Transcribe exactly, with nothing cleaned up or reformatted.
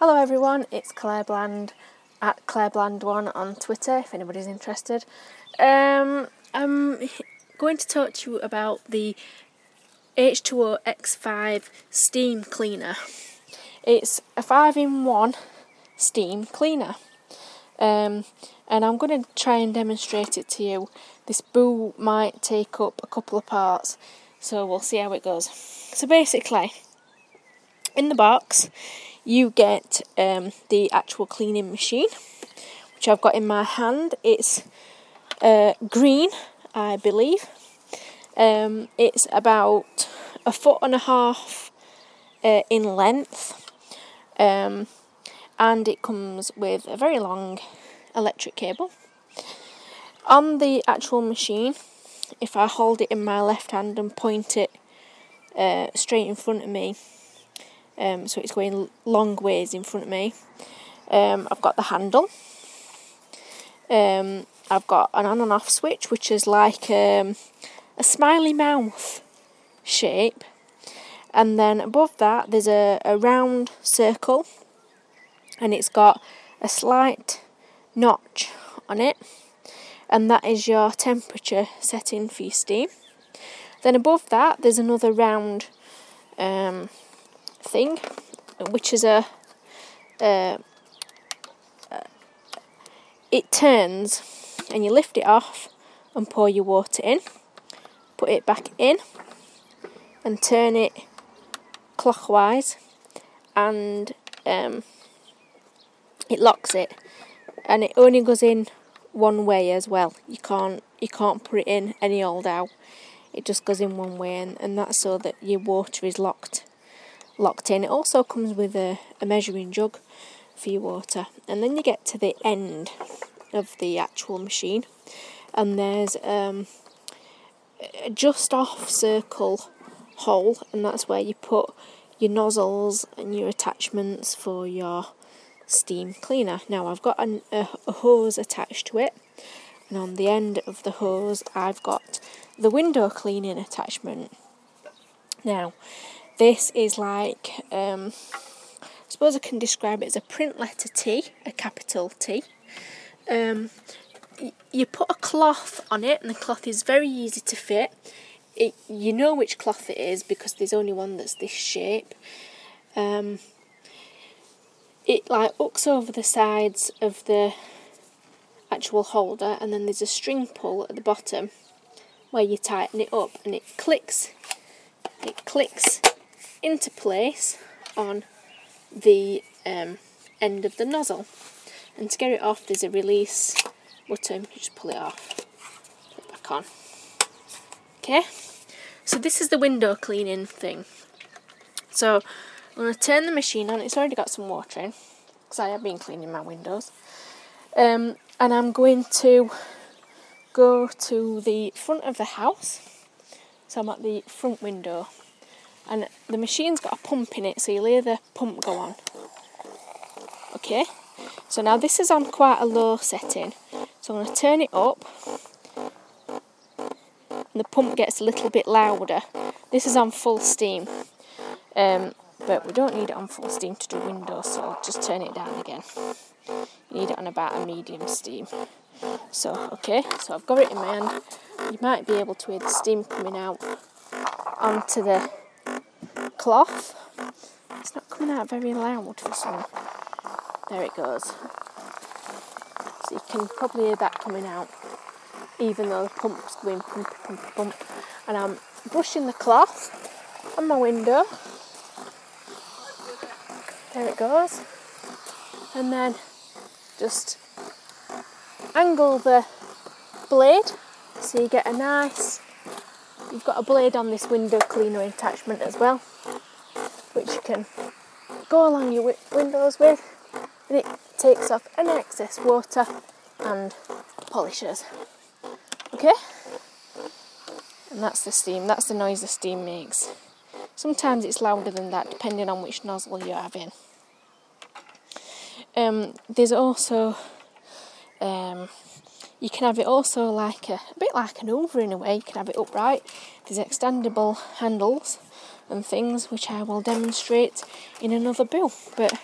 Hello everyone, it's Claire Bland at Claire Bland one on Twitter if anybody's interested. Um, I'm going to talk to you about the H two O X five steam cleaner. It's a five in one steam cleaner, um, and I'm going to try and demonstrate it to you. This boo might take up a couple of parts, so we'll see how it goes. So basically, in the box you get um, the actual cleaning machine, which I've got in my hand. It's uh, green, I believe. Um, it's about a foot and a half uh, in length, um, and it comes with a very long electric cable. On the actual machine, if I hold it in my left hand and point it uh, straight in front of me, Um, so it's going long ways in front of me. Um, I've got the handle. Um, I've got an on and off switch, which is like um, a smiley mouth shape. And then above that, there's a, a round circle, and it's got a slight notch on it, and that is your temperature setting for your steam. Then above that, there's another round um, thing, which is a uh, uh, it turns, and you lift it off and pour your water in, put it back in and turn it clockwise, and um, it locks it, and it only goes in one way as well. You can't you can't put it in any old how. It just goes in one way, and, and that's so that your water is locked locked in. It also comes with a, a measuring jug for your water, and then you get to the end of the actual machine, and there's um, a just off circle hole, and that's where you put your nozzles and your attachments for your steam cleaner. Now I've got an, a, a hose attached to it, and on the end of the hose I've got the window cleaning attachment. Now this is like, um, I suppose I can describe it as a print letter T, a capital T. Um, y- you put a cloth on it, and the cloth is very easy to fit. It, you know which cloth it is because there's only one that's this shape. Um, it like hooks over the sides of the actual holder, and then there's a string pull at the bottom where you tighten it up, and it clicks. It clicks into place on the um, end of the nozzle, and to get it off there's a release button. You just pull it off, put it back on. Okay, so this is the window cleaning thing. So I'm going to turn the machine on. It's already got some water in because I have been cleaning my windows, um, and I'm going to go to the front of the house. So I'm at the front window, and the machine's got a pump in it, so you'll hear the pump go on. Okay, so now this is on quite a low setting, so I'm going to turn it up, and the pump gets a little bit louder. This is on full steam, um, but we don't need it on full steam to do windows, so I'll just turn it down again. You need it on about a medium steam. So, okay, so I've got it in my hand. You might be able to hear the steam coming out onto the cloth. It's not coming out very loud for some. There it goes. So you can probably hear that coming out, even though the pump's going pump, pump, pump. And I'm brushing the cloth on my window. There it goes. And then just angle the blade so you get a nice, you've got a blade on this window cleaner attachment as well, which you can go along your wi- windows with, and it takes off any excess water and polishes. Okay, and that's the steam, that's the noise the steam makes. Sometimes it's louder than that depending on which nozzle you're having. Um, there's also um, you can have it also like a, a bit like an Hoover in a way. You can have it upright. There's extendable handles and things which I will demonstrate in another bill. But